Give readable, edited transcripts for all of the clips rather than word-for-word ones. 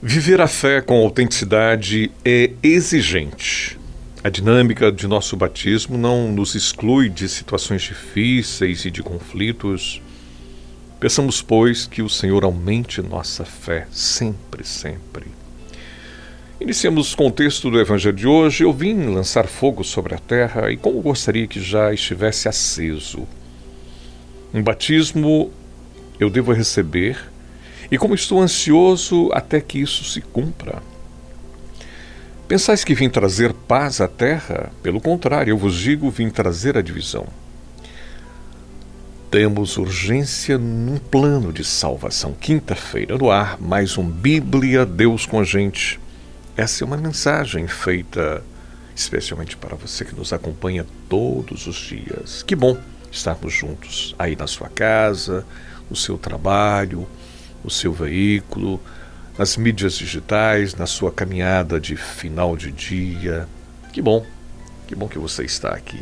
Viver a fé com autenticidade é exigente. A dinâmica de nosso batismo não nos exclui de situações difíceis e de conflitos. Peçamos, pois, que o Senhor aumente nossa fé sempre, sempre. Iniciamos com o texto do Evangelho de hoje. Eu vim lançar fogo sobre a terra e como gostaria que já estivesse aceso. Um batismo eu devo receber e como estou ansioso até que isso se cumpra. Pensais que vim trazer paz à terra? Pelo contrário, eu vos digo, vim trazer a divisão. Temos urgência num plano de salvação. Quinta-feira no ar, mais um Bíblia, Deus com a gente. Essa é uma mensagem feita especialmente para você que nos acompanha todos os dias. Que bom estarmos juntos aí na sua casa, no seu trabalho, no seu veículo, nas mídias digitais, na sua caminhada de final de dia. Que bom que você está aqui.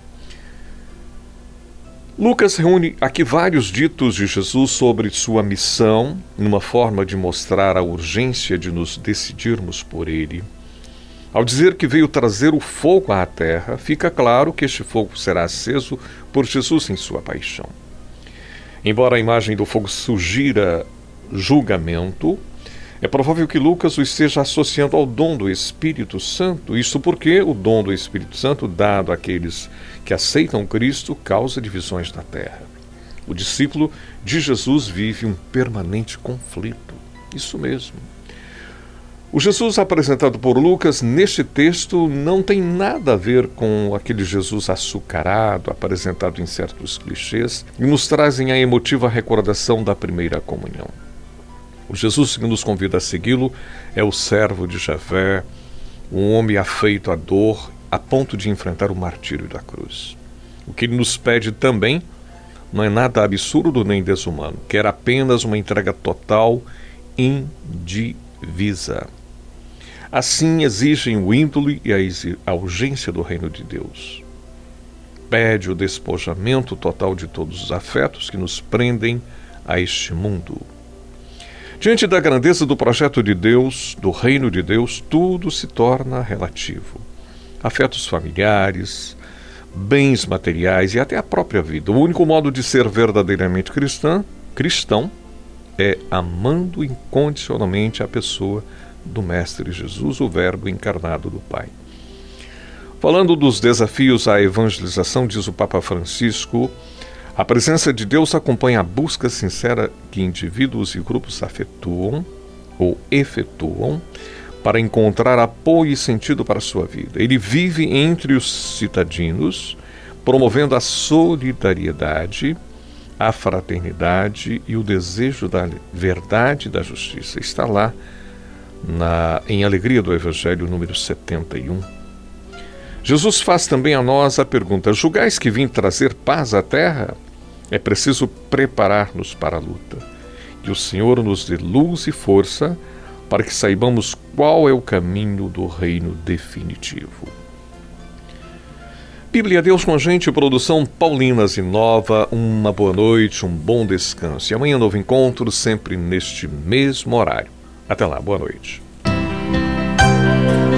Lucas reúne aqui vários ditos de Jesus sobre sua missão, numa forma de mostrar a urgência de nos decidirmos por ele. Ao dizer que veio trazer o fogo à terra, fica claro que este fogo será aceso por Jesus em sua paixão. Embora a imagem do fogo sugira julgamento, é provável que Lucas o esteja associando ao dom do Espírito Santo. Isso porque o dom do Espírito Santo, dado àqueles que aceitam Cristo, causa divisões na terra. O discípulo de Jesus vive um permanente conflito. Isso mesmo. O Jesus apresentado por Lucas neste texto não tem nada a ver com aquele Jesus açucarado, apresentado em certos clichês, que nos trazem a emotiva recordação da primeira comunhão. O Jesus que nos convida a segui-lo é o servo de Javé, um homem afeito à dor, a ponto de enfrentar o martírio da cruz. O que ele nos pede também não é nada absurdo nem desumano, quer apenas uma entrega total, indivisa. Assim exigem o índole e a urgência do reino de Deus. Pede o despojamento total de todos os afetos que nos prendem a este mundo. Diante da grandeza do projeto de Deus, do reino de Deus, tudo se torna relativo. Afetos familiares, bens materiais e até a própria vida. O único modo de ser verdadeiramente cristão é amando incondicionalmente a pessoa do Mestre Jesus, o Verbo encarnado do Pai. Falando dos desafios à evangelização, diz o Papa Francisco, a presença de Deus acompanha a busca sincera que indivíduos e grupos efetuam para encontrar apoio e sentido para a sua vida. Ele vive entre os citadinos, promovendo a solidariedade, a fraternidade e o desejo da verdade e da justiça. Está lá em Alegria do Evangelho, número 71. Jesus faz também a nós a pergunta: julgais que vim trazer paz à terra? É preciso preparar-nos para a luta. Que o Senhor nos dê luz e força para que saibamos qual é o caminho do reino definitivo. Bíblia, Deus com a gente, produção Paulinas Inova. Uma boa noite, um bom descanso. E amanhã novo encontro, sempre neste mesmo horário. Até lá, boa noite.